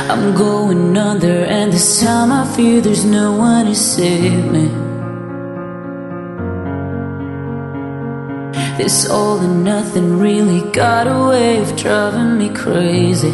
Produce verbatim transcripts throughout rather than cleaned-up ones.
I'm going under, and this time I fear there's no one to save me. This all and nothing really got a way of driving me crazy.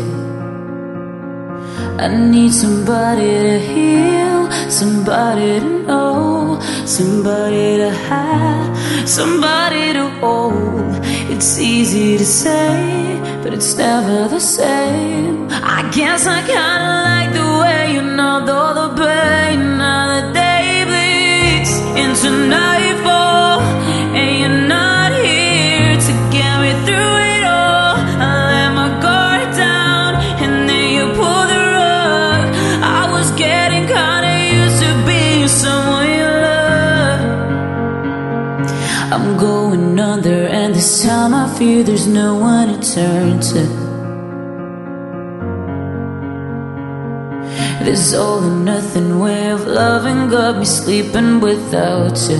I need somebody to heal, somebody to know, somebody to have, somebody to hold. It's easy to say, but it's never the same. I guess I kinda like the way you numbed all the pain. Now the day bleeds into nightfall, and you're not here to get me through it all. I let my guard down, and then you pulled the rug. I was getting kinda used to being someone you love. I'm going under, and this time I fear there's no one to turn to. This all or nothing way of loving got me sleeping without you.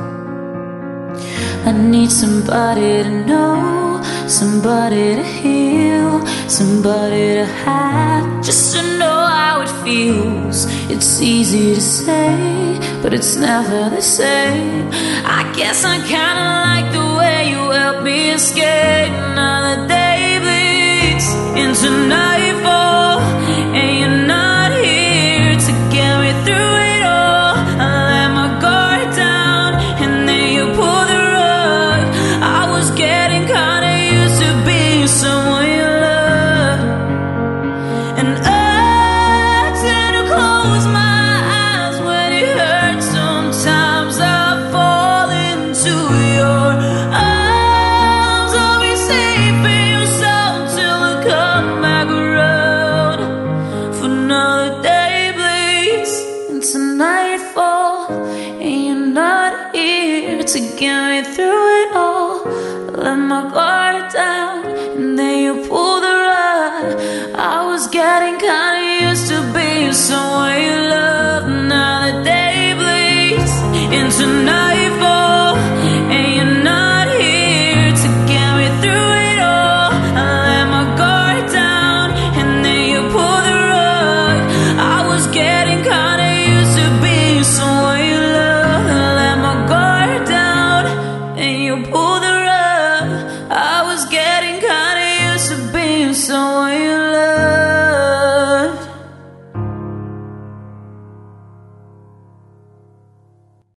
I need somebody to know, somebody to heal, somebody to have, just to know how it feels. It's easy to say, but it's never the same. I guess I kinda like the way you help me escape. Now the day bleeds into nightfall, and you're not here to get me through it all. I let my guard down, and then you pulled the rug. I was getting kinda used to being someone you love, and I tend to close my eyes when it hurts. Sometimes I fall into your arms. I'll be safe in your soul till I come back around. For now the day bleeds into nightfall, and you're not here to get me through it all. I let my guard down, and then you pulled the rug. I was getting kinda used to being someone you love. Now the day bleeds into night.